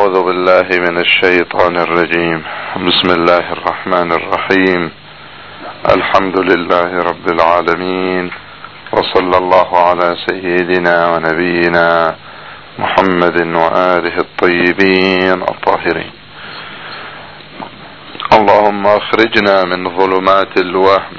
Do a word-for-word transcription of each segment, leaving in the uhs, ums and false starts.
أعوذ بالله من الشيطان الرجيم. بسم الله الرحمن الرحيم. الحمد لله رب العالمين، وصلى الله على سيدنا ونبينا محمد وآله الطيبين الطاهرين. اللهم أخرجنا من ظلمات الوهم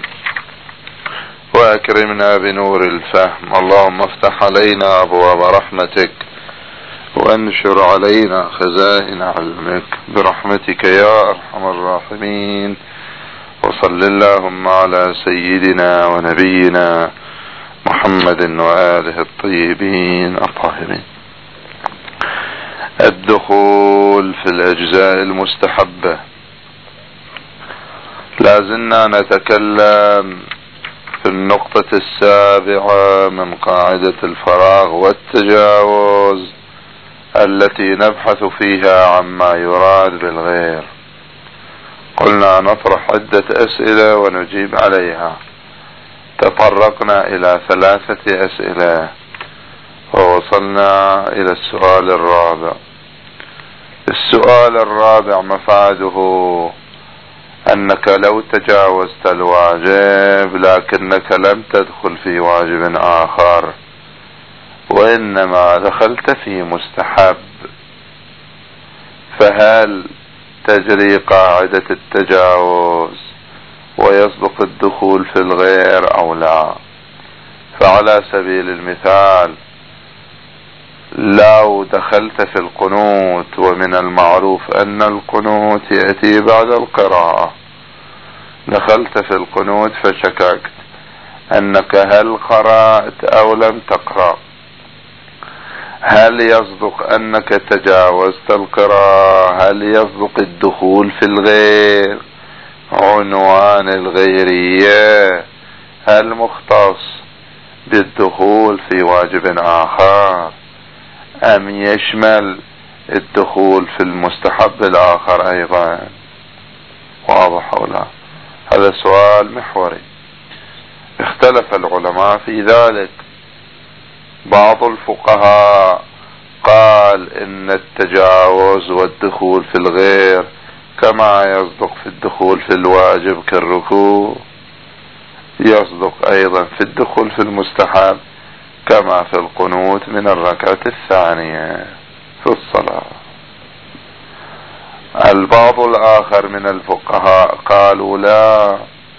وأكرمنا بنور الفهم. اللهم افتح علينا أبواب رحمتك وانشر علينا خزائن علمك برحمتك يا أرحم الراحمين. وصل اللهم على سيدنا ونبينا محمد وآله الطيبين الطاهرين. الدخول في الأجزاء المستحبة. لازلنا نتكلم في النقطة السابعة من قاعدة الفراغ والتجاوز التي نبحث فيها عما يراد بالغير. قلنا نطرح عدة أسئلة ونجيب عليها. تطرقنا إلى ثلاثة أسئلة ووصلنا إلى السؤال الرابع. السؤال الرابع مفاده أنك لو تجاوزت الواجب لكنك لم تدخل في واجب آخر، وإنما دخلت في مستحب، فهل تجري قاعدة التجاوز ويصدق الدخول في الغير أو لا؟ فعلى سبيل المثال، لو دخلت في القنوت، ومن المعروف أن القنوت يأتي بعد القراءة، دخلت في القنوت فشككت أنك هل قرأت أو لم تقرأ، هل يصدق أنك تجاوزت القراءة؟ هل يصدق الدخول في الغير؟ عنوان الغيرية هل مختص بالدخول في واجب آخر أم يشمل الدخول في المستحب الآخر أيضا؟ واضح أو لا؟ هذا سؤال محوري اختلف العلماء في ذلك. بعض الفقهاء قال إن التجاوز والدخول في الغير كما يصدق في الدخول في الواجب كالركوع، يصدق أيضا في الدخول في المستحب كما في القنوت من الركعة الثانية في الصلاة. البعض الآخر من الفقهاء قالوا لا،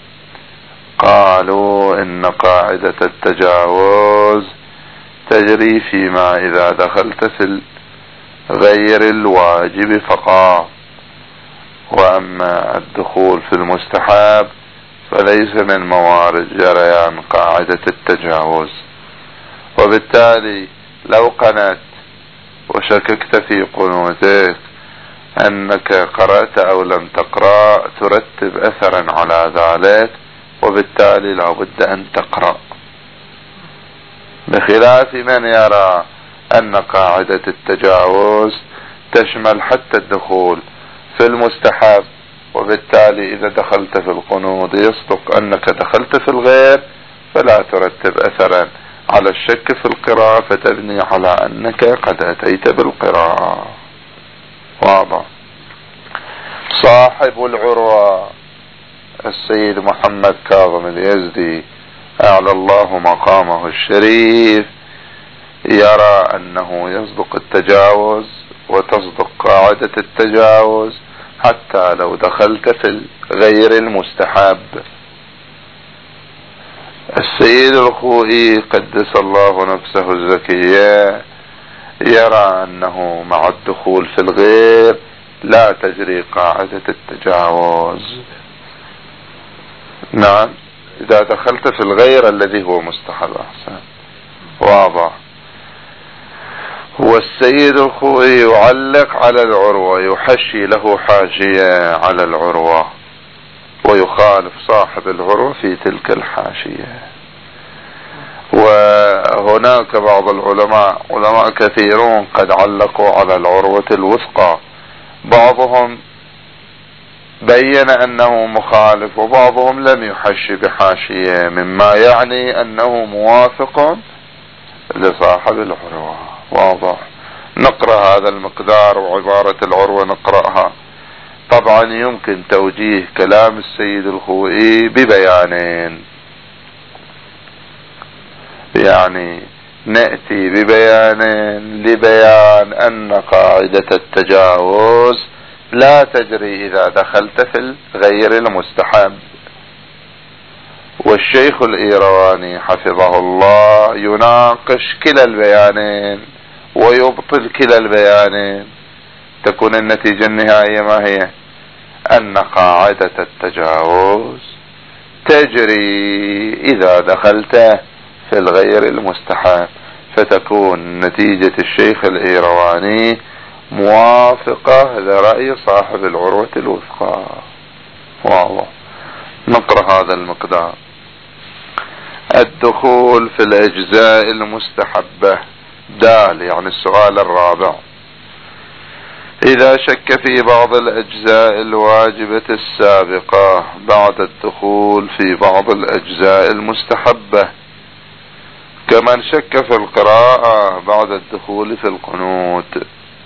قالوا إن قاعدة التجاوز تجري فيما إذا دخلت في غير الواجب فقط، وأما الدخول في المستحب فليس من موارد جريان قاعدة التجاوز. وبالتالي لو قنت وشككت في قنوتك أنك قرأت أو لم تقرأ ترتب أثرا على ذلك، وبالتالي لا بد أن تقرأ، بخلاف من يرى أن قاعدة التجاوز تشمل حتى الدخول في المستحب، وبالتالي إذا دخلت في القنوت يصدق أنك دخلت في الغير فلا ترتب أثرا على الشك في القراءة، فتبني على أنك قد أتيت بالقراءة. واضح؟ صاحب العروة السيد محمد كاظم اليزدي أعلى الله مقامه الشريف يرى أنه يصدق التجاوز وتصدق قاعدة التجاوز حتى لو دخلت في غير المستحب. السيد الخوئي قدس الله نفسه الزكية يرى أنه مع الدخول في الغير لا تجري قاعدة التجاوز. نعم، إذا دخلت في الغير الذي هو مستحب أحسن. واضح؟ والسيد الخوئي يعلق على العروة، يحشي له حاشية على العروة، ويخالف صاحب العروة في تلك الحاشية. وهناك بعض العلماء علماء كثيرون قد علقوا على العروة الوثقى، بعضهم بين أنه مخالف وبعضهم لم يحشي بحاشية، مما يعني أنه موافق لصاحب العروة. واضح؟ نقرأ هذا المقدار وعبارة العروة نقرأها. طبعا يمكن توجيه كلام السيد الخوئي ببيانين، يعني نأتي ببيان لبيان أن قاعدة التجاوز لا تجري إذا دخلت في الغير المستحب. والشيخ الإيرواني حفظه الله يناقش كلا البيانين ويبطل كلا البيانين، تكون النتيجة النهائية ما هي؟ أن قاعدة التجاوز تجري إذا دخلت في الغير المستحب، فتكون نتيجة الشيخ الإيرواني موافقة لرأي صاحب العروة الوثقى. واضح. نقرأ هذا المقدار. الدخول في الأجزاء المستحبة دال، يعني السؤال الرابع: إذا شك في بعض الأجزاء الواجبة السابقة بعد الدخول في بعض الأجزاء المستحبة، كمن شك في القراءة بعد الدخول في القنوت،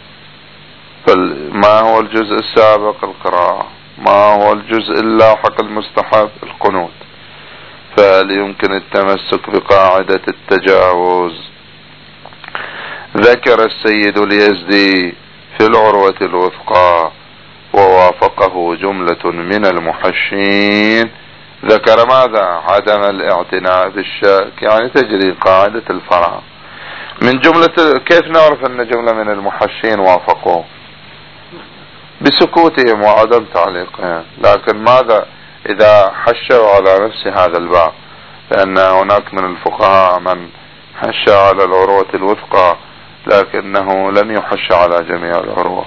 ما هو الجزء السابق؟ القراءة. ما هو الجزء اللاحق المستحب؟ القنوت. فهل يمكن التمسك بقاعدة التجاوز؟ ذكر السيد اليزدي في العروة الوثقى ووافقه جملة من المحشين، ذكر ماذا؟ عدم الاعتناء بالشك، يعني تجري قاعدة الفرع. من جملة، كيف نعرف أن جملة من المحشين وافقوا؟ بسكوتهم وعدم تعليقهم. لكن ماذا إذا حشوا على نفس هذا الباب؟ لأن هناك من الفقهاء من حش على العروة الوثقى لكنه لم يحش على جميع العروة.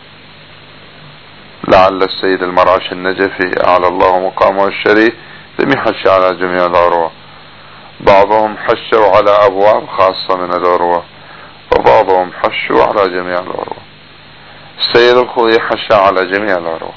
لعل السيد المرعش النجفي أعلى الله مقامه الشريف لم يحش على جميع العروة، بعضهم حشوا على أبواب خاصة من العروة وبعضهم حشوا على جميع العروة. السيد الخوئي حش على جميع العروة.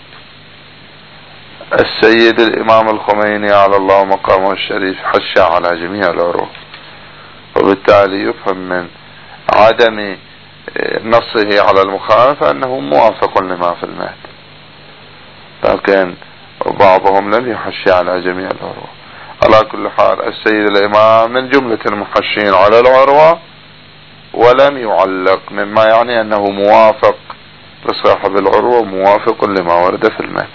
السيد الإمام الخميني على الله مقامه الشريف حش على جميع العروة، وبالتالي يفهم من عدم نصه على المخالفة أنه موافق لما في المهد، لكن بعضهم لم يحش على جميع العروة. على كل حال السيد الإمام من جملة المحشين على العروة ولم يعلق، مما يعني أنه موافق لصاحب العروة، موافق لما ورد في المهد.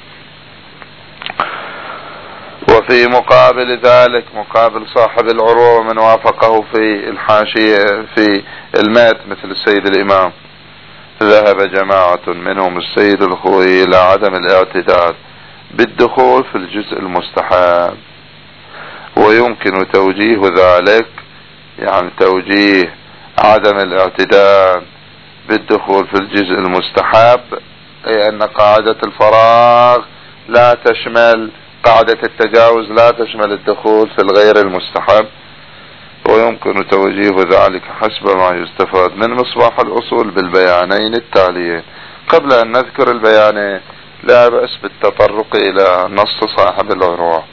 وفي مقابل ذلك، مقابل صاحب العروة ومن وافقه في الحاشية في المات مثل السيد الإمام، ذهب جماعة منهم السيد الخوئي إلى عدم الاعتداد بالدخول في الجزء المستحب، ويمكن توجيه ذلك، يعني توجيه عدم الاعتداد بالدخول في الجزء المستحب، أي أن قاعدة الفراغ لا تشمل، قاعدة التجاوز لا تشمل الدخول في الغير المستحب، ويمكن توجيه ذلك حسب ما يستفاد من مصباح الأصول بالبيانين التاليين. قبل أن نذكر البيانين لا بأس بالتطرق إلى نص صاحب العروة.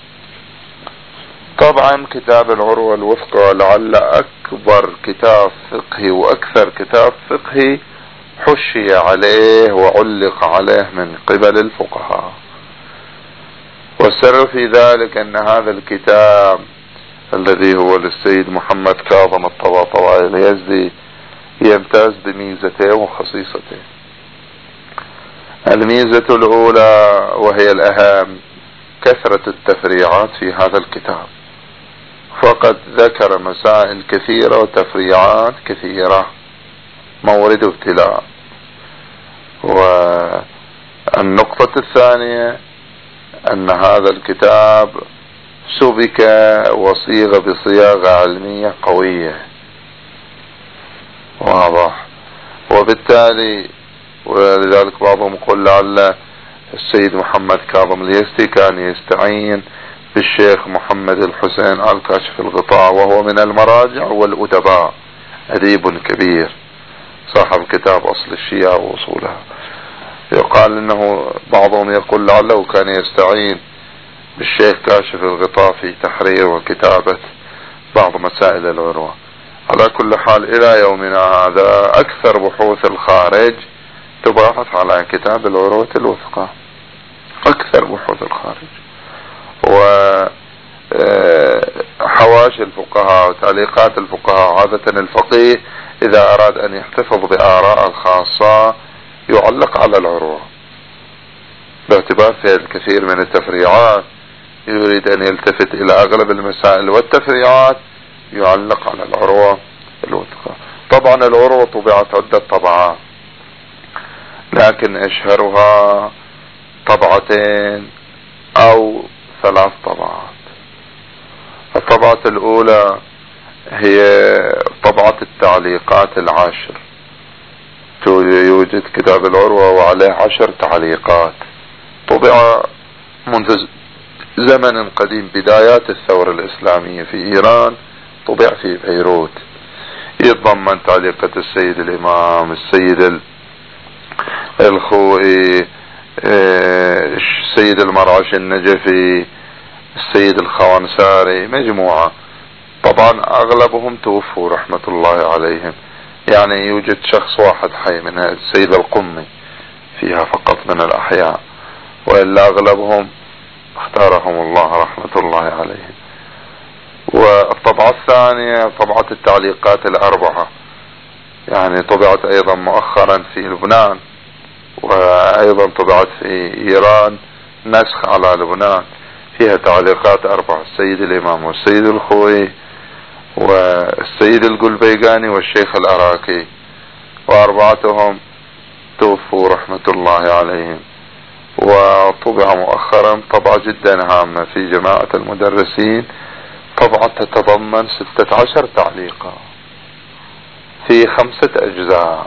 طبعا كتاب العروة الوثقى لعل أكبر كتاب فقهي وأكثر كتاب فقهي حشي عليه وعلق عليه من قبل الفقهاء، والسر في ذلك أن هذا الكتاب الذي هو للسيد محمد كاظم الطباطبائي اليزدي يمتاز بميزتين وخصيصتين. الميزة الأولى وهي الأهم كثرة التفريعات في هذا الكتاب، فقد ذكر مسائل كثيرة وتفريعات كثيرة مورد ابتلاء. والنقطة الثانية أن هذا الكتاب سبك وصيغ بصياغة علمية قوية واضح، وبالتالي ولذلك بعضهم يقول لعل السيد محمد كاظم اليزدي كان يستعين بالشيخ محمد الحسين آل كاشف الغطاء، وهو من المراجع والأدباء، أديب كبير صاحب كتاب أصل الشيعة وأصولها. يقال انه بعضهم يقول لعله كان يستعين بالشيخ كاشف الغطاء في تحرير وكتابة بعض مسائل العروة. على كل حال إلى يومنا هذا أكثر بحوث الخارج تباحث على كتاب العروة الوثقى، أكثر بحوث الخارج. وحواشي الفقهاء وتعليقات الفقهاء، عادة الفقيه إذا أراد أن يحتفظ بآراء الخاصة يعلق على العروة، باعتبار في الكثير من التفريعات يريد أن يلتفت إلى أغلب المسائل والتفريعات يعلق على العروة الوثقى. طبعا العروة طبعت عدة طبعات، لكن أشهرها طبعتين أو ثلاث طبعات. الطبعة الأولى هي طبعة التعليقات العشر، يوجد كتاب العروة وعليه عشر تعليقات، طبع منذ زمن قديم بدايات الثورة الإسلامية في إيران، طبع في بيروت، يتضمن تعليقة السيد الإمام، السيد الخوئي، السيد المرعش النجفي، السيد الخوانساري، مجموعة. طبعا أغلبهم توفوا رحمة الله عليهم، يعني يوجد شخص واحد حي منها السيد القمي فيها فقط من الأحياء، وإلا أغلبهم اختارهم الله رحمة الله عليهم. والطبعة الثانية طبعة التعليقات الأربعة، يعني طبعت أيضا مؤخرا في لبنان، وأيضا طبعت في إيران نسخ على لبنان، فيها تعليقات أربعة، السيد الإمام والسيد الخوي والسيد القلبيقاني والشيخ العراقي، وأربعتهم توفوا رحمة الله عليهم. وطبع مؤخرا طبعة جدا هامة في جماعة المدرسين، طبعة تتضمن ستة عشر تعليقا في خمسة أجزاء،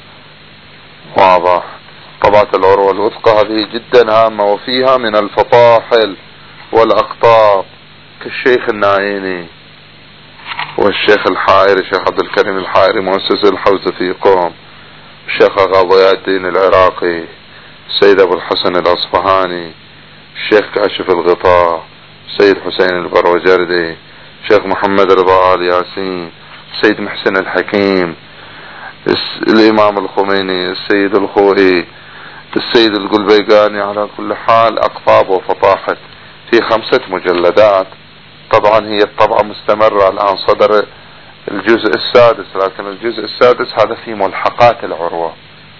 واضح. طبعة العروة الوثقى هذه جدا هامة، وفيها من الفطاحل والأقطاب كالشيخ الناعيني والشيخ الحائري، الشيخ عبد الكريم الحائري مؤسس الحوزة في قوم، الشيخ ضياء الدين العراقي، السيد أبو الحسن الأصفهاني، الشيخ كاشف الغطاء، السيد حسين البروجردي، الشيخ محمد رضا آل ياسين، السيد محسن الحكيم، الإمام الخميني، السيد الخوئي، السيد القلبيقاني. على كل حال أقطاب وفطاحل في خمسة مجلدات. طبعا هي الطبعة مستمرة الآن، صدر الجزء السادس، لكن الجزء السادس هذا في ملحقات العروة،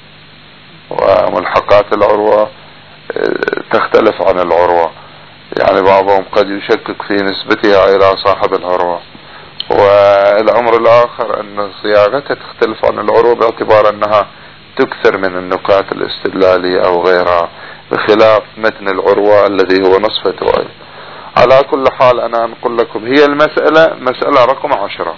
وملحقات العروة تختلف عن العروة، يعني بعضهم قد يشكك في نسبتها إلى صاحب العروة. والأمر الآخر أن صياغتها تختلف عن العروة باعتبار أنها تكثر من النكات الاستدلالية أو غيرها، بخلاف متن العروة الذي هو نصف رواية. على كل حال أنا أنقل لكم هي المسألة مسألة رقم عشرة،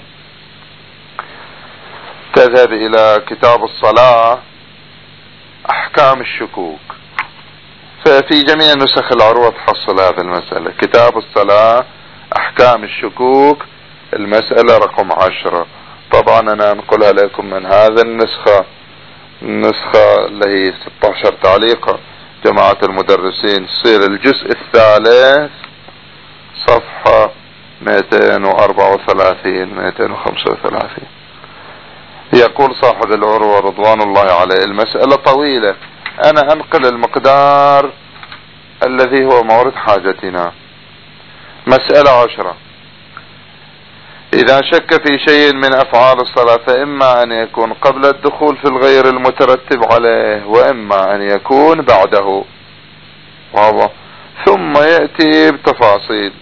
تذهب إلى كتاب الصلاة أحكام الشكوك، ففي جميع نسخ العروة تحصل هذه المسألة، كتاب الصلاة أحكام الشكوك، المسألة رقم عشرة. طبعا أنا أنقلها لكم من هذا النسخة، النسخة اللي هي ستة عشر تعليقة جماعة المدرسين، يصير الجزء الثالث صفحة مئتين وأربعة وثلاثين مئتين وخمسة وثلاثين. يقول صاحب العروة رضوان الله عليه: المسألة طويلة، أنا أنقل المقدار الذي هو مورد حاجتنا. مسألة عشرة: إذا شك في شيء من أفعال الصلاة فإما أن يكون قبل الدخول في الغير المترتب عليه، وإما أن يكون بعده، واضح، ثم يأتي بتفاصيل،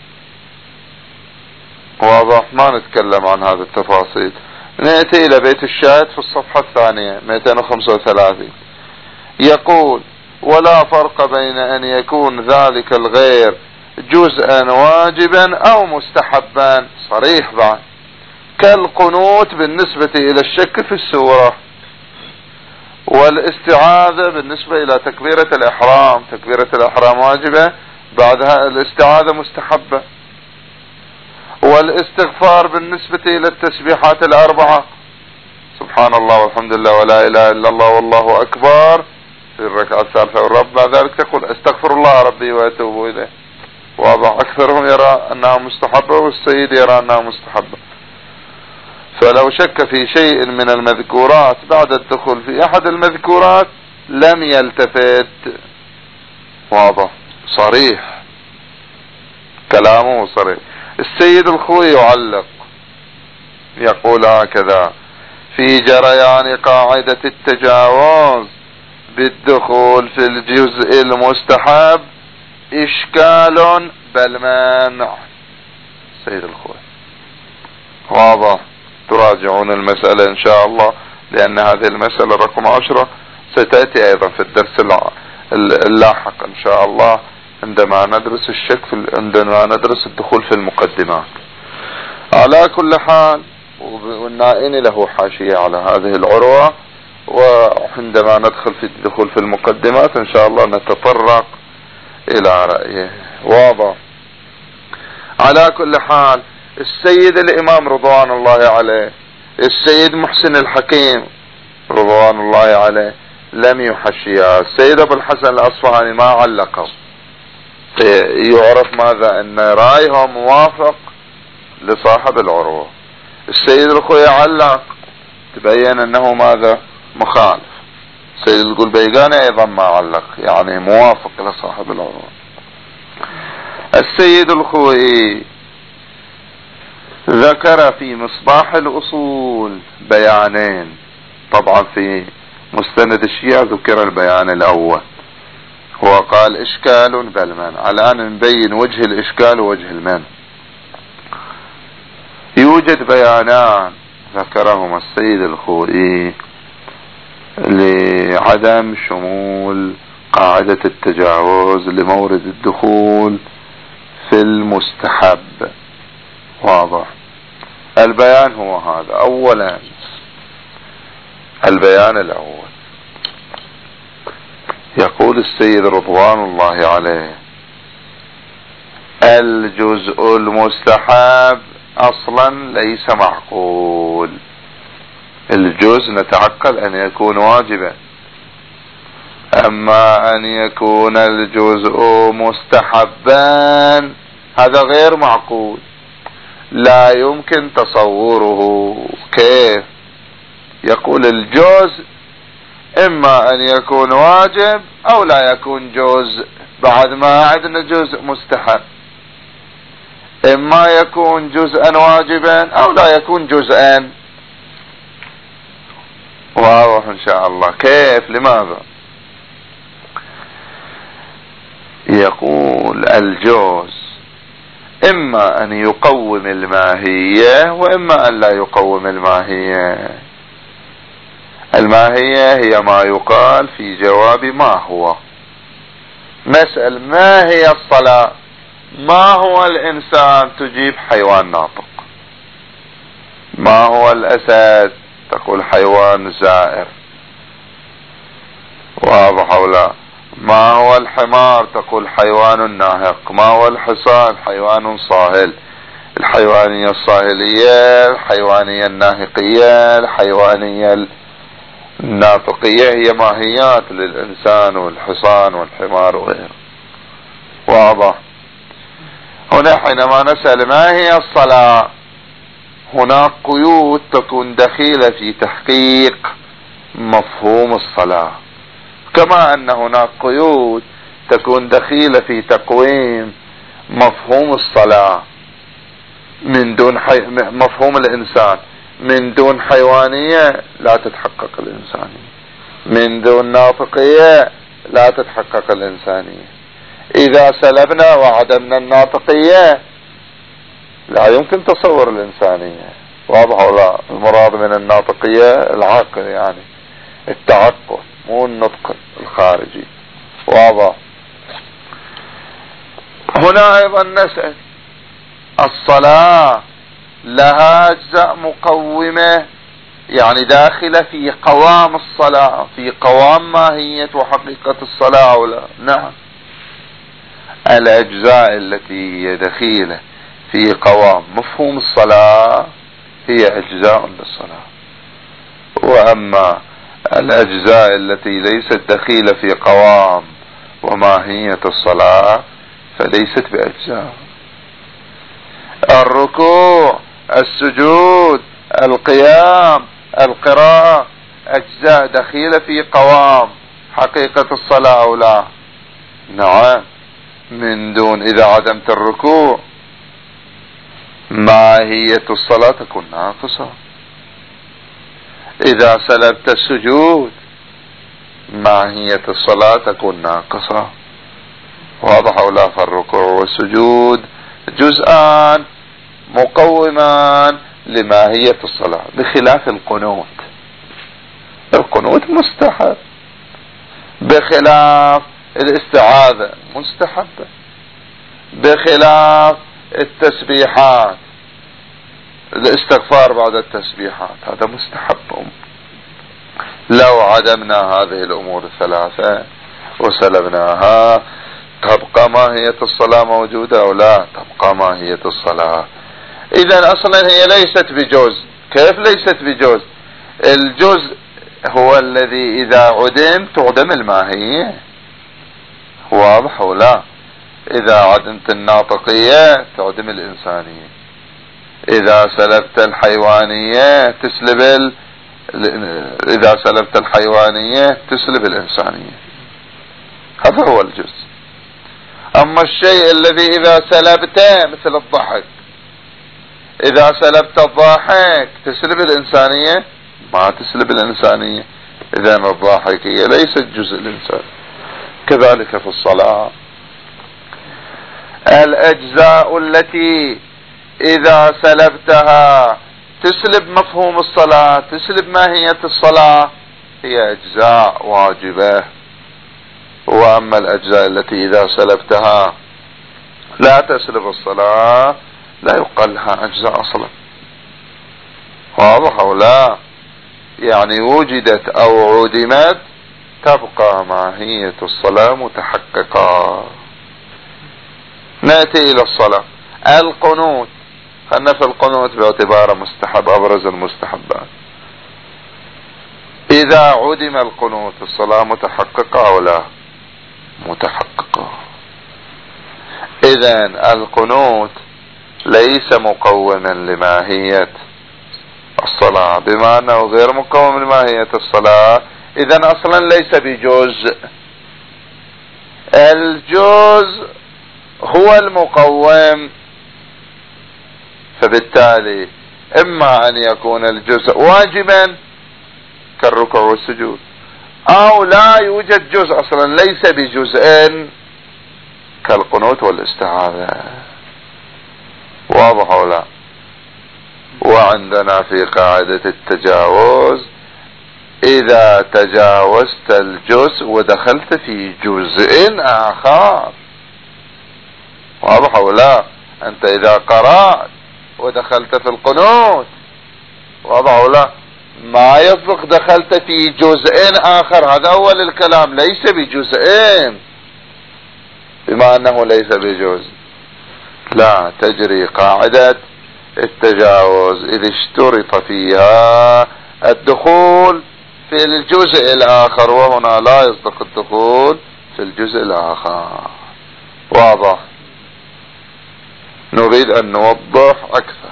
واضح، ما نتكلم عن هذه التفاصيل. نأتي إلى بيت الشاهد في الصفحة الثانية مئتين وخمسة وثلاثين، يقول: ولا فرق بين أن يكون ذلك الغير جزءا واجبا أو مستحبا، صريح بعد، كالقنوت بالنسبة إلى الشك في السورة، والاستعاذة بالنسبة إلى تكبيرة الإحرام، تكبيرة الإحرام واجبة، بعدها الاستعاذة مستحبة، والاستغفار بالنسبة إلى التسبيحات الأربعة، سبحان الله والحمد لله ولا إله إلا الله والله أكبر في الركعة الثالثة والرابعة، بعد ذلك تقول أستغفر الله ربي وأتوب إليه، واضح. أكثرهم يرى أنها مستحبة والسيد يرى أنها مستحبة. فلو شك في شيء من المذكورات بعد الدخول في احد المذكورات لم يلتفت. واضح صريح كلامه صريح. السيد الخوي يعلق يقول هكذا: في جريان قاعدة التجاوز بالدخول في الجزء المستحب إشكال بل مانع. سيد الخوي واضح. تراجعون المسألة إن شاء الله، لأن هذه المسألة رقم عشرة ستأتي أيضا في الدرس اللاحق إن شاء الله عندما ندرس الشك في عندما ندرس الدخول في المقدمات. على كل حال، والنائن له حاشية على هذه العروة، وعندما ندخل في الدخول في المقدمات إن شاء الله نتطرق إلى رأيه. واضح. على كل حال، السيد الإمام رضوان الله عليه، السيد محسن الحكيم رضوان الله عليه لم يحشيها. السيد أبو الحسن الأصفهاني ما علقوا. يعرف ماذا أن رأيهم موافق لصاحب العروة. السيد الخوي علق، تبين أنه ماذا مخالف. السيد القلبيقاني أيضا ما علق، يعني موافق لصاحب العروة. السيد الخوي ذكر في مصباح الأصول بيانين. طبعا في مستند الشيعة ذكر البيان الأول، هو قال إشكال بل منع. الآن نبين وجه الإشكال ووجه المنع. يوجد بيانان ذكرهما السيد الخوئي لعدم شمول قاعدة التجاوز لمورد الدخول في المستحب. واضح. البيان هو هذا. أولا، البيان الأول يقول السيد رضوان الله عليه: الجزء المستحب أصلا ليس معقول. الجزء نتعقل أن يكون واجبا، أما أن يكون الجزء مستحبا هذا غير معقول، لا يمكن تصوره. كيف؟ يقول الجزء إما أن يكون واجب أو لا يكون جزء، بعد ما عندنا جزء مستحب. إما يكون جزءا واجبا أو لا يكون جزءا. واضح إن شاء الله. كيف؟ لماذا؟ يقول الجزء إما أن يقوم الماهية وإما أن لا يقوم الماهية. الماهية هي ما يقال في جواب ما هو. نسأل ما هي الصلاة؟ ما هو الإنسان؟ تجيب حيوان ناطق. ما هو الأسد؟ تقول حيوان زائر. واضح أو لا؟ ما هو الحمار؟ تقول حيوان ناهق. ما هو الحصان؟ حيوان صاهل. الحيوانية الصاهلية، الحيوانية الناهقية، الحيوانية الناطقية هي ماهيات للإنسان والحصان والحمار وغيره. واضح. هنا حينما نسأل ما هي الصلاة، هناك قيود تكون دخيلة في تحقيق مفهوم الصلاة، كما أن هناك قيود تكون دخيلة في تقويم مفهوم الصلاة من دون حي... مفهوم الإنسان. من دون حيوانية لا تتحقق الإنسانية، من دون ناطقية لا تتحقق الإنسانية. إذا سلبنا وعدمنا الناطقية لا يمكن تصور الإنسانية. واضح ولا؟ المراد من الناطقية العقل، يعني التعقل، مو النطق الخارجي. واضح. هنا أيضا نسأل: الصلاة لها أجزاء مقومة، يعني داخلة في قوام الصلاة، في قوام ماهية وحقيقة الصلاة أو لا؟ نعم. الأجزاء التي هي دخيلة في قوام مفهوم الصلاة هي أجزاء للصلاة، وأما الأجزاء التي ليست دخيلة في قوام وماهية الصلاة فليست بأجزاء. الركوع، السجود، القيام القراءة أجزاء دخيلة في قوام حقيقة الصلاة أو لا؟ نعم، من دون إذا عدمت الركوع ماهية الصلاة تكون ناقصة. إذا سلبت السجود ماهية الصلاة تكون ناقصة. واضح أو لا؟ فالركوع والسجود جزءان مقومان لماهية الصلاة، بخلاف القنوت. القنوت مستحب، بخلاف الاستعاذة مستحبة، بخلاف التسبيحات الاستغفار بعد التسبيحات هذا مستحب. لو عدمنا هذه الأمور الثلاثة وسلبناها تبقى ماهية الصلاة موجودة أو لا؟ تبقى ماهية الصلاة. إذا أصلا هي ليست بجزء. كيف ليست بجزء؟ الجزء هو الذي إذا عدم تعدم الماهية. واضح أو لا؟ إذا عدمت الناطقية تعدم الإنسانية، إذا سلبت الحيوانية تسلب ال... إذا سلبت الحيوانية تسلب الإنسانية. هذا هو الجزء. أما الشيء الذي إذا سلبته مثل الضحك، إذا سلبت الضاحك تسلب الإنسانية؟ ما تسلب الإنسانية. إذا الضاحكية ليست جزء الإنسان. كذلك في الصلاة الأجزاء التي إذا سلبتها تسلب مفهوم الصلاة، تسلب ماهية الصلاة، هي أجزاء واجبة. وأما الأجزاء التي إذا سلبتها لا تسلب الصلاة لا يقال لها أجزاء أصلا. واضح أو لا؟ يعني وجدت أو عدمت تبقى ماهية الصلاة متحققة. نأتي إلى الصلاة. القنوت، خلنا في القنوت باعتباره مستحب، أبرز المستحبات. إذا عدم القنوت الصلاة متحققة أو لا؟ متحققة. إذن القنوت ليس مقوما لماهية الصلاة، بما أنه غير مقوم لماهية الصلاة إذن أصلا ليس بجزء. الجزء هو المقوم، فبالتالي إما أن يكون الجزء واجبا كالركوع والسجود، أو لا يوجد جزء أصلا ليس بجزء كالقنوت والاستعاذة. واضح أو لا؟ وعندنا في قاعدة التجاوز إذا تجاوزت الجزء ودخلت في جزء آخر. واضح أو لا؟ أنت إذا قرأت ودخلت في القنوت، واضح أو لا؟ ما يصدق دخلت في جزء آخر، هذا أول الكلام، ليس بجزئين، بما أنه ليس بجزء لا تجري قاعدة التجاوز إذ اشترط فيها الدخول في الجزء الآخر، وهنا لا يصدق الدخول في الجزء الآخر. واضح؟ نريد أن نوضح أكثر.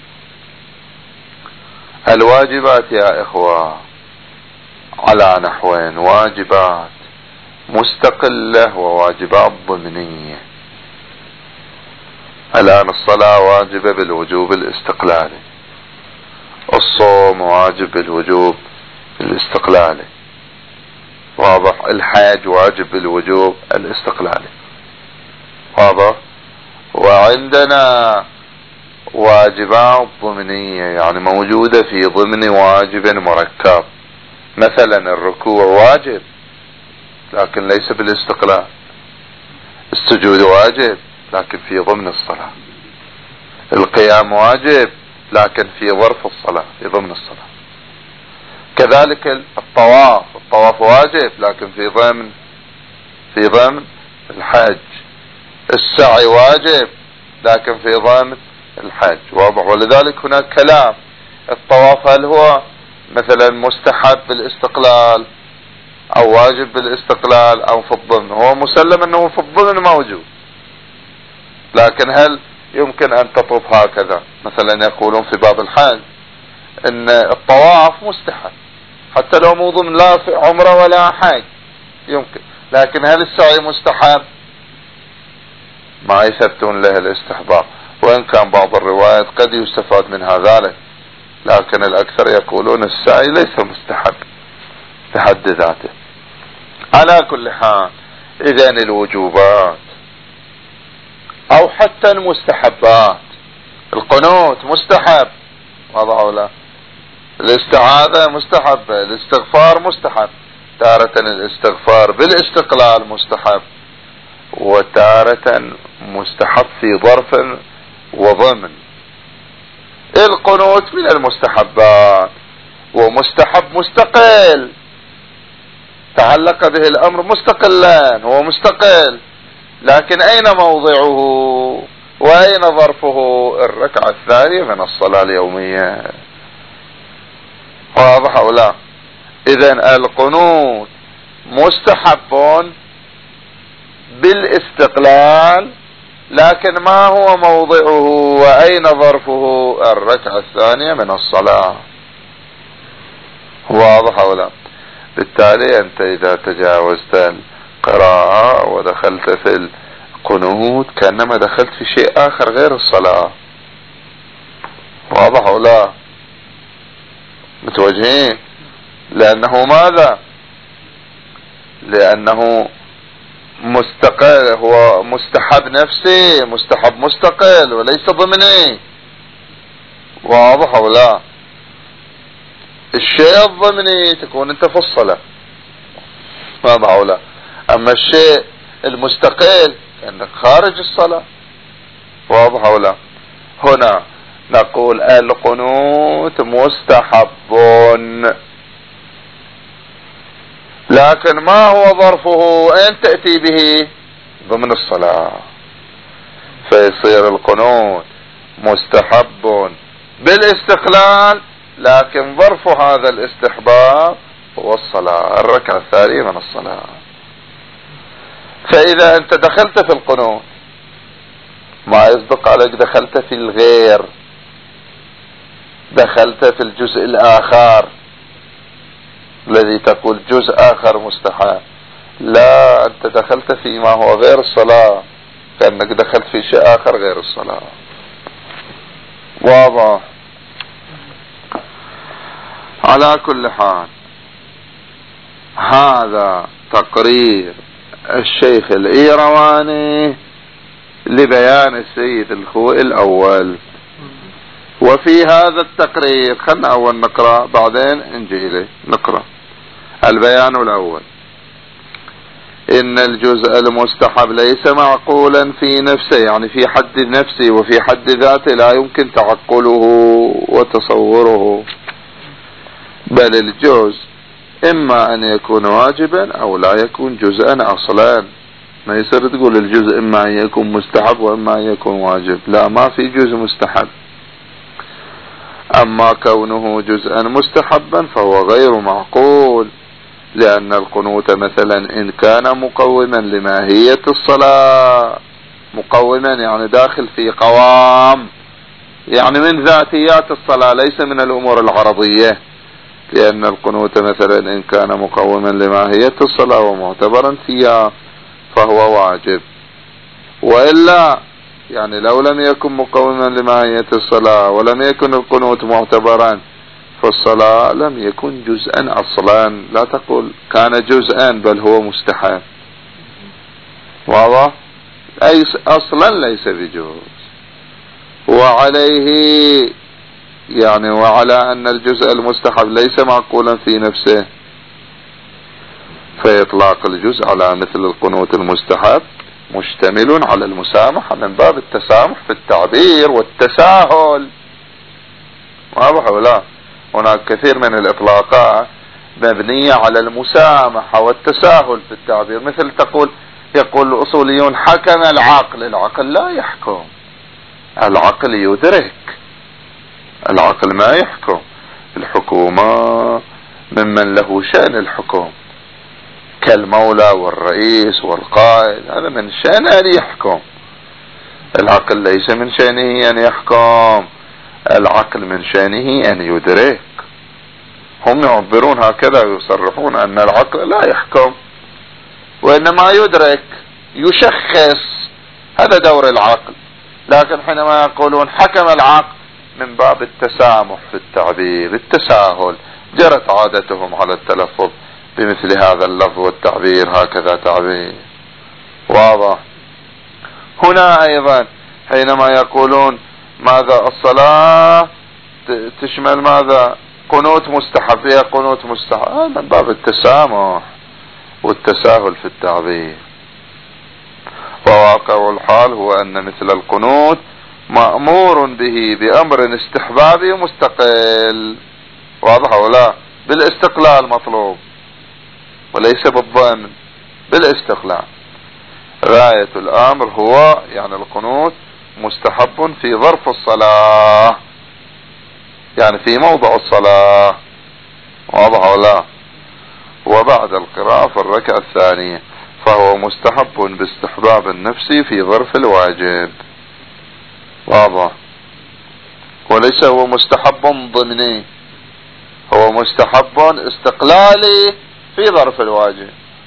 الواجبات يا إخوة على نحوين: واجبات مستقلة وواجبات ضمنية. الآن الصلاة واجبة بالوجوب الاستقلالي، الصوم واجب بالوجوب الاستقلالي، واضح؟ الحج واجب بالوجوب الاستقلالي، واضح؟ وعندنا واجبات ضمنية يعني موجودة في ضمن واجب مركب. مثلا الركوع واجب لكن ليس بالاستقلال، السجود واجب لكن في ضمن الصلاة، القيام واجب لكن في ظرف الصلاة، في ضمن الصلاة. كذلك الطواف، الطواف واجب لكن في ضمن في ضمن الحج. السعي واجب لكن في ضمن الحج، واضح؟ ولذلك هناك كلام: الطواف هل هو مثلا مستحب بالاستقلال او واجب بالاستقلال او في الضمن؟ هو مسلم انه في الضمن موجود، لكن هل يمكن ان تطوف هكذا؟ مثلا يقولون في باب الحج ان الطواف مستحب حتى لو مو ضمن لا في عمره ولا حج يمكن، لكن هل السعي مستحب؟ ما يثبتون له الاستحباب، وان كان بعض الروايات قد يستفاد منها ذلك، لكن الاكثر يقولون السعي ليس مستحب بحد ذاته. على كل حال اذن الوجوبات او حتى المستحبات، القنوت مستحب واضح ولا؟ الاستعاذة مستحبة، الاستغفار مستحب، تارة الاستغفار بالاستقلال مستحب، وتارة مستحب في ظرف وضمن. القنوت من المستحبات ومستحب مستقل، تعلق به الامر مستقلا، هو مستقل، لكن اين موضعه واين ظرفه؟ الركعة الثانية من الصلاة اليومية، واضح او لا؟ اذن القنوت مستحب بالاستقلال، لكن ما هو موضعه واين ظرفه؟ الركعة الثانية من الصلاة، واضح او لا؟ بالتالي انت اذا تجاوزت القراءة ودخلت في القنوت كأنما دخلت في شيء اخر غير الصلاة، واضح او لا؟ متوجهين؟ لانه ماذا؟ لانه مستقل، هو مستحب نفسي، مستحب مستقل وليس ضمني، واضح او لا؟ الشيء الضمني تكون انت في الصلاة، واضح او لا؟ اما الشيء المستقل انك خارج الصلاة، واضح او لا؟ هنا نقول القنوت مستحب، لكن ما هو ظرفه؟ أين تأتي به؟ ضمن الصلاة، فيصير القنوت مستحب بالاستقلال، لكن ظرف هذا الاستحباب هو الصلاة، الركعة الثانية من الصلاة. فإذا أنت دخلت في القنوت ما يصدق عليك دخلت في الغير، دخلت في الجزء الآخر الذي تقول جزء آخر مستحب، لا، أنت دخلت فيما هو غير الصلاة، كأنك دخلت في شيء آخر غير الصلاة، واضح؟ على كل حال هذا تقرير الشيخ الإيرواني لبيان السيد الخوئي الأول. وفي هذا التقرير خلنا أول نقرأ بعدين نجي إليه نقرأ البيان الأول. إن الجزء المستحب ليس معقولا في نفسه، يعني في حد نفسه وفي حد ذاته لا يمكن تعقله وتصوره، بل الجزء إما أن يكون واجبا أو لا يكون جزءا أصلا. ما يصير تقول الجزء إما أن يكون مستحب وإما أن يكون واجب، لا، ما في جزء مستحب. أما كونه جزءا مستحبا فهو غير معقول، لأن القنوت مثلا إن كان مقوما لماهية الصلاة، مقوما يعني داخل في قوام، يعني من ذاتيات الصلاة ليس من الأمور العرضية، لأن القنوت مثلا إن كان مقوما لماهية الصلاة ومعتبرا فيها فهو واجب، وإلا يعني لو لم يكن مقوما لماهية الصلاة ولم يكن القنوت معتبرا فالصلاة لم يكن جزءا أصلا، لا تقول كان جزءا بل هو مستحب، واضح؟ أي أصلا ليس بجزء. وعليه يعني وعلى أن الجزء المستحب ليس معقولا في نفسه، فإطلاق الجزء على مثل القنوت المستحب مشتمل على المسامحة من باب التسامح في التعبير والتساهل، واضح ولا؟ هناك كثير من الإطلاقات مبنية على المسامحة والتساهل في التعبير، مثل تقول يقول الأصوليون حكم العقل، العقل لا يحكم، العقل يدرك، العقل ما يحكم، الحكومة ممن له شأن الحكم كالمولى والرئيس والقائد، هذا من شأنه أن يحكم، العقل ليس من شأنه أن يحكم، العقل من شأنه أن يدرك. هم يعبرون هكذا ويصرحون أن العقل لا يحكم وإنما يدرك يشخص، هذا دور العقل. لكن حينما يقولون حكم العقل من باب التسامح في التعبير، التساهل، جرت عادتهم على التلفظ بمثل هذا اللفظ والتعبير هكذا تعبير. واضح. هنا أيضا حينما يقولون ماذا الصلاة تشمل ماذا؟ قنوت مستحب، فيها قنوت مستحب، من باب التسامح والتساهل في التعبير. وواقع الحال هو أن مثل القنوت مأمور به بأمر استحبابي مستقل. واضح ولا؟ بالاستقلال مطلوب وليس بالضامن، بالاستقلال. غاية الأمر هو يعني القنوت مستحب في ظرف الصلاة، يعني في موضع الصلاة. واضح ولا؟ وبعد القراءة في الركعة الثانية فهو مستحب باستحباب النفسي في ظرف الواجب. واضح. وليس هو مستحب ضمني، هو مستحب استقلالي في ظرف الواجب،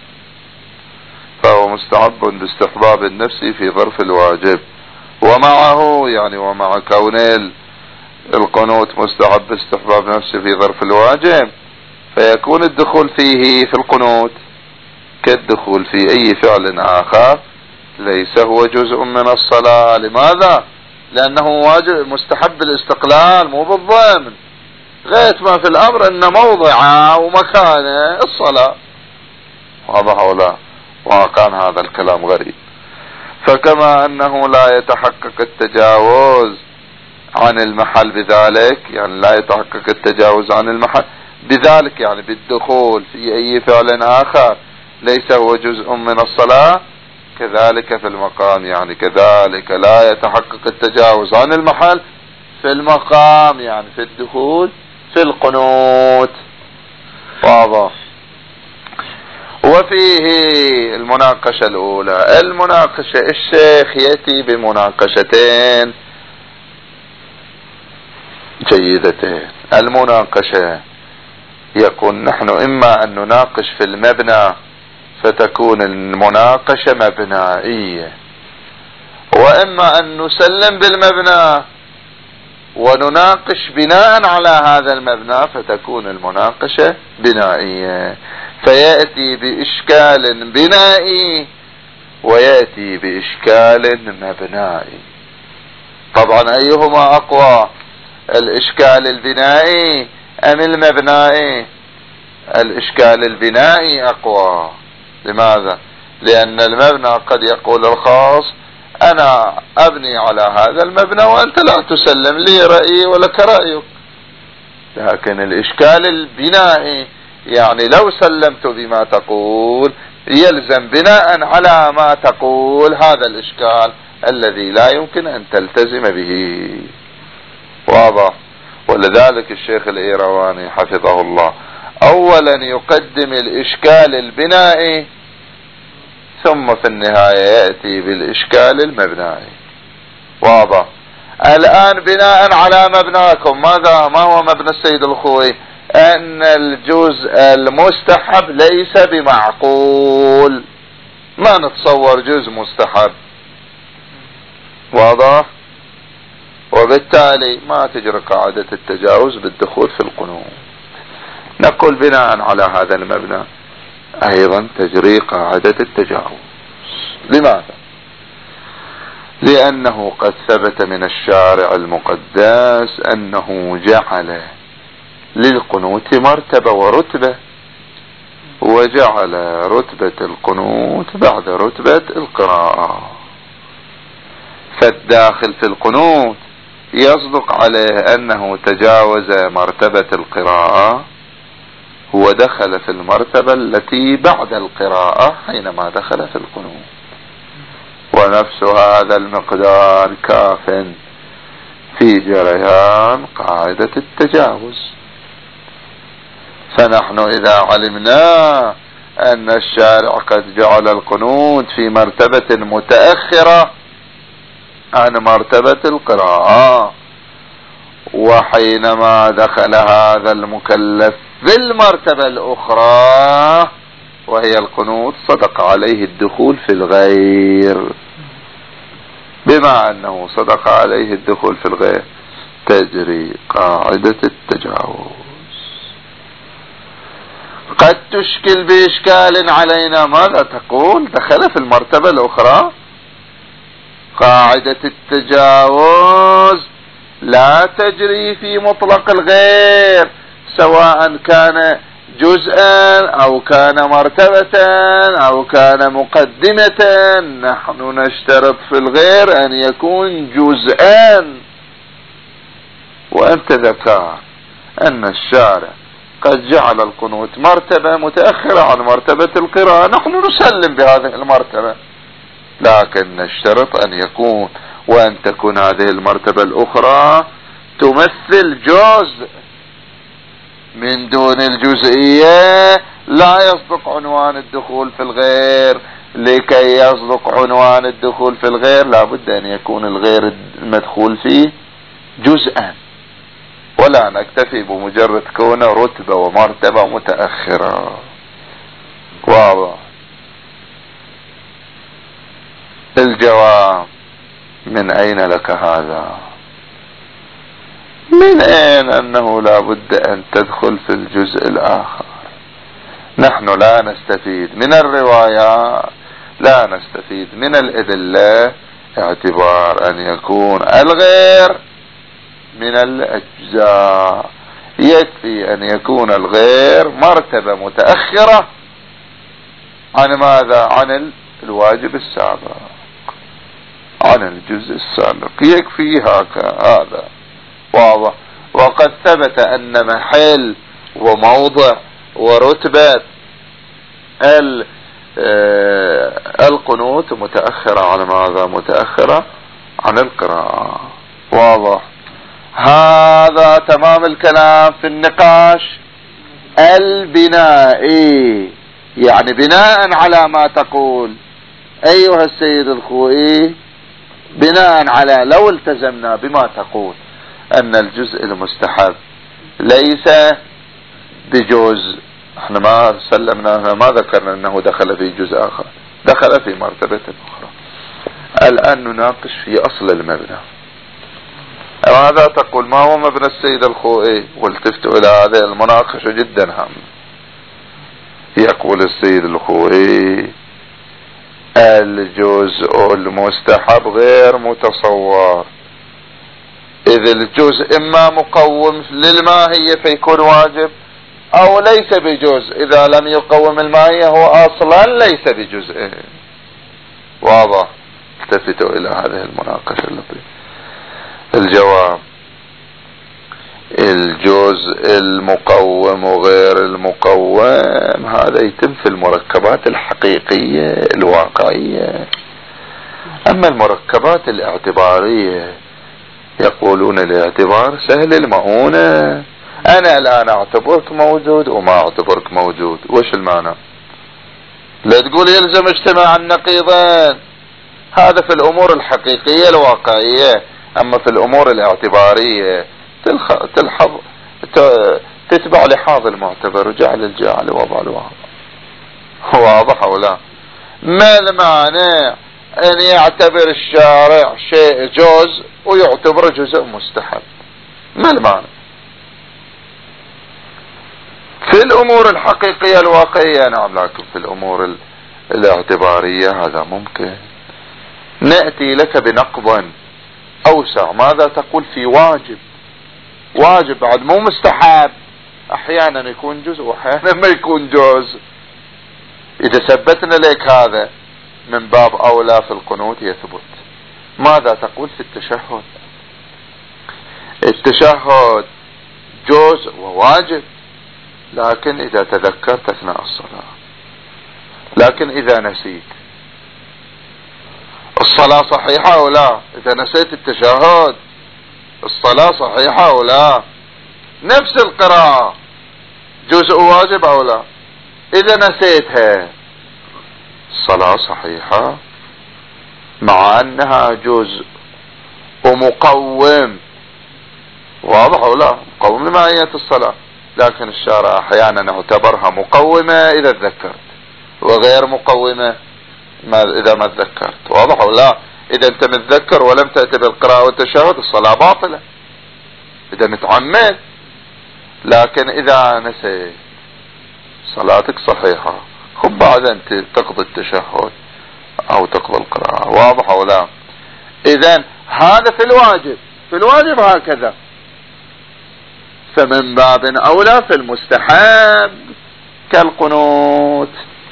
فهو مستحب باستحباب النفسي في ظرف الواجب. ومعه يعني ومع كون القنوت مستحب استحباب نفسي في ظرف الواجب، فيكون الدخول فيه في القنوت كالدخول في أي فعل آخر ليس هو جزء من الصلاة. لماذا؟ لأنه واجب مستحب الاستقلال مو بالضمن. غاية ما في الأمر أن موضعه ومكانه الصلاة. واضح ولا؟ وكان هذا الكلام غريب. فكما أنه لا يتحقق التجاوز عن المحل بذلك، يعني لا يتحقق التجاوز عن المحل بذلك يعني بالدخول في أي فعل آخر ليس هو جزء من الصلاة، كذلك في المقام، يعني كذلك لا يتحقق التجاوز عن المحل في المقام، يعني في الدخول في القنوت. واضح. وفيه المناقشة الأولى. المناقشة الشيخ يأتي بمناقشتين جيدتين. المناقشة يقول نحن إما أن نناقش في المبنى فتكون المناقشة مبنائية، وإما أن نسلم بالمبنى ونناقش بناء على هذا المبنى فتكون المناقشة بنائية. فيأتي بإشكال بنائي ويأتي بإشكال مبنائي. طبعا أيهما أقوى، الإشكال البنائي أم المبنائي؟ الإشكال البنائي أقوى. لماذا؟ لأن المبنى قد يقول الخاص أنا أبني على هذا المبنى وأنت لا تسلم لي رأيي ولك رأيك. لكن الإشكال البنائي يعني لو سلمت بما تقول يلزم بناء على ما تقول هذا الإشكال الذي لا يمكن أن تلتزم به. واضح. ولذلك الشيخ الإيرواني حفظه الله أولا يقدم الإشكال البنائي ثم في النهاية يأتي بالإشكال المبنائي. واضح. الآن بناء على مبناكم ماذا ما هو مبنى السيد الخوي؟ أن الجزء المستحب ليس بمعقول، ما نتصور جزء مستحب. واضح. وبالتالي ما تجري قاعدة التجاوز بالدخول في القنوت. نقول بناء على هذا المبنى أيضا تجري قاعدة التجاوز. لماذا؟ لأنه قد ثبت من الشارع المقدس أنه جعل للقنوت مرتبة ورتبة، وجعل رتبة القنوت بعد رتبة القراءة. فالداخل في القنوت يصدق عليه أنه تجاوز مرتبة القراءة، هو دخل في المرتبة التي بعد القراءة حينما دخل في القنوت. ونفس هذا المقدار كاف في جريان قاعدة التجاوز. فنحن إذا علمنا أن الشارع قد جعل القنوت في مرتبة متأخرة عن مرتبة القراءة، وحينما دخل هذا المكلف في المرتبة الأخرى وهي القنوت صدق عليه الدخول في الغير. بما أنه صدق عليه الدخول في الغير تجري قاعدة التجاوز. قد تشكل بإشكال علينا. ماذا تقول؟ دخل في المرتبة الأخرى. قاعدة التجاوز لا تجري في مطلق الغير، سواء كان جزءا أو كان مرتبة أو كان مقدمة. نحن نشترط في الغير أن يكون جزءا. وأنت ذكر أن الشارع قد جعل القنوت مرتبة متأخرة عن مرتبة القراءة، نحن نسلم بهذه المرتبة، لكن نشترط أن يكون وأن تكون هذه المرتبة الأخرى تمثل جزء. من دون الجزئية لا يصدق عنوان الدخول في الغير. لكي يصدق عنوان الدخول في الغير لابد أن يكون الغير المدخول فيه جزءا، ولا نكتفي بمجرد كونه رتبة ومرتبة متأخرة. واضح؟ الجواب: من أين لك هذا؟ من أين أنه لابد أن تدخل في الجزء الآخر؟ نحن لا نستفيد من الروايات، لا نستفيد من الأدلة، اعتبار أن يكون الغير من الأجزاء. يكفي أن يكون الغير مرتبة متأخرة عن ماذا؟ عن الواجب السابق، عن الجزء السابق، يكفي هذا. واضح؟ وقد ثبت أن محل وموضع ورتبة القنوت متأخرة على ماذا؟ متأخرة عن القراءة. واضح؟ هذا تمام الكلام في النقاش البنائي، يعني بناء على ما تقول أيها السيد الخوئي، بناء على لو التزمنا بما تقول أن الجزء المستحب ليس بجزء، احنا ما سلمنا، ما ذكرنا أنه دخل في جزء آخر، دخل في مرتبة أخرى. الآن نناقش في أصل المبنى. ماذا تقول؟ ما هو مبنى السيد الخوئي؟ والتفتوا إلى هذه المناقشة جدا هامة. يقول السيد الخوئي: الجزء المستحب غير متصور، إذ الجزء إما مقوم للماهية فيكون واجب، أو ليس بجزء إذا لم يقوم الماهية هو أصلا ليس بجزء. واضح؟ التفتوا إلى هذه المناقشة اللطيفة. الجواب: الجزء المقوم وغير المقوم هذا يتم في المركبات الحقيقية الواقعية. أما المركبات الاعتبارية يقولون الاعتبار سهل المؤونة. أنا الآن أعتبرك موجود وما أعتبرك موجود، وش المعنى؟ لا تقول يلزم اجتماع النقيضين، هذا في الأمور الحقيقية الواقعية. أما في الأمور الاعتبارية تلحظ تتبع لحاظ المعتبر وجعل الجاعل وضع الواضح. واضح أو لا؟ ما المعنى أن يعتبر الشارع شيء جزء ويعتبر جزء مستحب؟ ما المعنى؟ في الأمور الحقيقية الواقعية نعم، لكن في الأمور الاعتبارية هذا ممكن. نأتي لك بنقض أوسع. ماذا تقول في واجب؟ واجب بعد مو مستحب، أحيانا يكون جزء وأحيانا ما يكون جزء. إذا ثبتنا لك هذا من باب أولى في القنوت يثبت. ماذا تقول في التشهد؟ التشهد جزء وواجب، لكن إذا تذكرت أثناء الصلاة. لكن إذا نسيت الصلاة صحيحة أو لا؟ إذا نسيت التشهد الصلاة صحيحة أو لا؟ نفس القراءة جزء واجب أو لا؟ إذا نسيتها الصلاة صحيحة مع أنها جزء ومقوم واضح أو لا؟ مقوم لماهية الصلاة، لكن الشارع أحيانا اعتبرها مقومة إذا تذكرت، وغير مقومة ما إذا ما تذكرت. واضح أو لا؟ إذا أنت متذكر ولم تأتي بالقراءة والتشهد الصلاة باطلة إذا متعمد، لكن إذا نسيت صلاتك صحيحة. خب بعد أنت تقضي التشهد أو تقضي القراءة. واضح أو لا؟ إذا هذا في الواجب، في الواجب هكذا، فمن باب أولى في المستحب كالقنوت،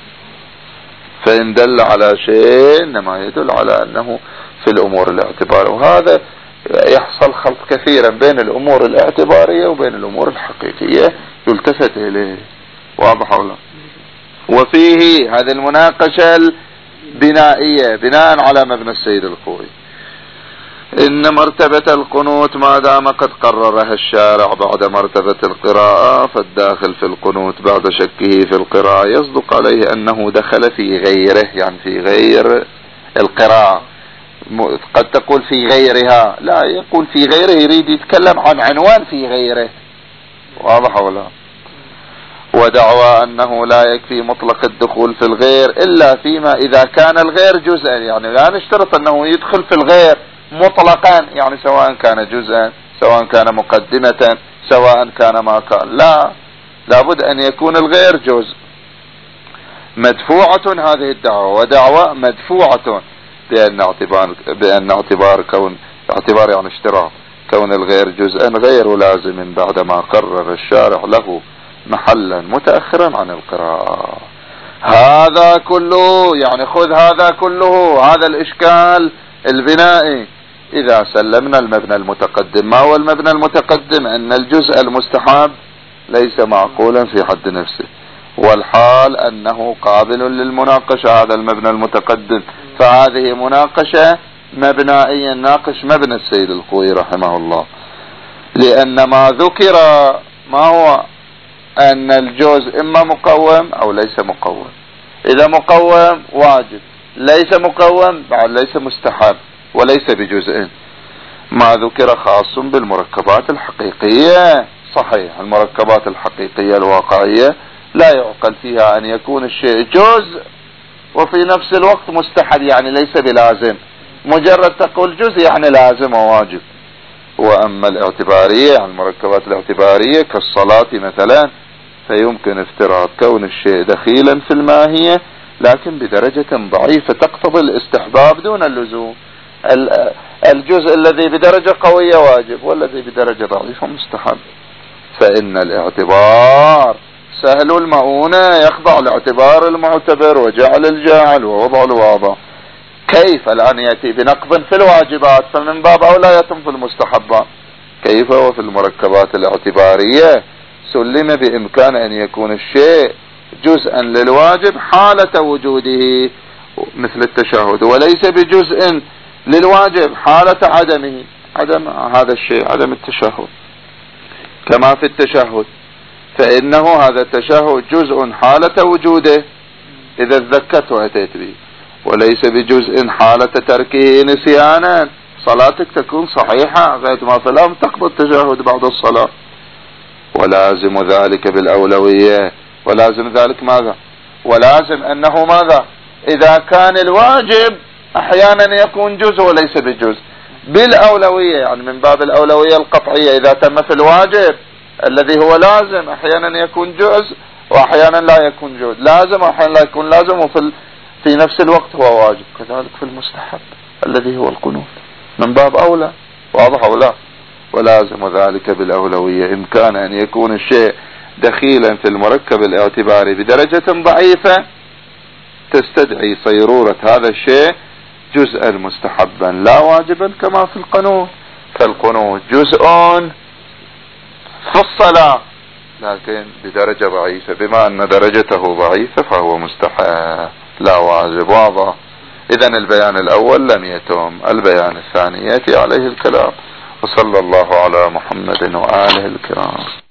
فإن دل على شيء إنما يدل على أنه في الأمور الاعتبارية. وهذا يحصل خلط كثيرا بين الأمور الاعتبارية وبين الأمور الحقيقية يلتفت إليه. واضح أو لا؟ وفيه هذه المناقشة البنائية بناء على مبنى السيد الخوئي، إن مرتبة القنوت ما دام قد قررها الشارع بعد مرتبة القراءة، فالداخل في القنوت بعد شكه في القراءة يصدق عليه أنه دخل في غيره، يعني في غير القراءة. قد تقول في غيرها، لا، يقول في غيره يريد يتكلم عن عنوان في غيره. واضح ولا؟ ودعوى أنه لا يكفي مطلق الدخول في الغير إلا فيما إذا كان الغير جزءا، يعني لا نشترط أنه يدخل في الغير مطلقا، يعني سواء كان جزءا سواء كان مقدمة سواء كان ما كان، لا، لابد أن يكون الغير جزء. مدفوعة هذه الدعوة، ودعوة مدفوعة بأن اعتبار بأن اعتبار كون اعتبار يعني اشتراط كون الغير جزءا غير لازم بعدما قرر الشارع له محلا متأخرا عن القراءة. هذا كله، يعني خذ هذا كله، هذا الإشكال البنائي إذا سلمنا المبنى المتقدم. ما هو المبنى المتقدم؟ أن الجزء المستحب ليس معقولا في حد نفسه، والحال أنه قابل للمناقشة. هذا المبنى المتقدم، فهذه مناقشة مبنائية ناقش مبنى السيد الخوئي رحمه الله، لأن ما ذكر ما هو أن الجزء إما مقوم أو ليس مقوم. إذا مقوم واجب، ليس مقوم بعد ليس مستحب وليس بجزء. ما ذكر خاص بالمركبات الحقيقية، صحيح، المركبات الحقيقية الواقعية لا يعقل فيها أن يكون الشيء جزء وفي نفس الوقت مستحب، يعني ليس بلازم. مجرد تقول جزء يعني لازم وواجب. وأما الاعتبارية، المركبات الاعتبارية كالصلاة مثلا، فيمكن افتراض كون الشيء دخيلا في الماهية لكن بدرجة ضعيفة تقتضي الاستحباب دون اللزوم. الجزء الذي بدرجة قوية واجب، والذي بدرجة ضعيفة مستحب. فإن الاعتبار سهل المؤونة يخضع لاعتبار المعتبر وجعل الجاعل ووضع الواضع. كيف الآن يأتي بنقض في الواجبات، فمن باب أولى يتم في المستحبات. كيف وفي المركبات الاعتبارية سلم بإمكان أن يكون الشيء جزءا للواجب حالة وجوده مثل التشهد، وليس بجزء للواجب حالة عدمه، عدم هذا الشيء عدم التشهد. كما في التشهد، فإنه هذا التشهد جزء حالة وجوده إذا تذكرت وأتيت به، وليس بجزء حالة تركه نسيانا. صلاتك تكون صحيحة غير ما فلم تقضي التشهد بعد الصلاة. ولازم ذلك بالأولوية، ولازم ذلك ماذا؟ ولازم أنه ماذا؟ إذا كان الواجب أحيانا يكون جزء وليس بجزء بالأولوية، يعني من باب الأولوية القطعية. إذا تم في الواجب الذي هو لازم أحيانا يكون جزء وأحيانا لا يكون جزء، لازم وأحيانا لا يكون لازم، وفي في نفس الوقت هو واجب. كذلك في المستحب الذي هو القنوت من باب أولى. واضح أو لا؟ ولازم ذلك بالأولوية إمكان أن يكون الشيء دخيلا في المركب الاعتباري بدرجة ضعيفة تستدعي صيرورة هذا الشيء جزءا مستحبا لا واجبا، كما في القنوت. فالقنوت جزء في الصلاة لكن بدرجة ضعيفة، بما أن درجته ضعيفة فهو مستحب لا واجب. واضح؟ إذن البيان الأول لم يتم، البيان الثاني يأتي عليه الكلام. وصلى الله على محمد وآله الكرام.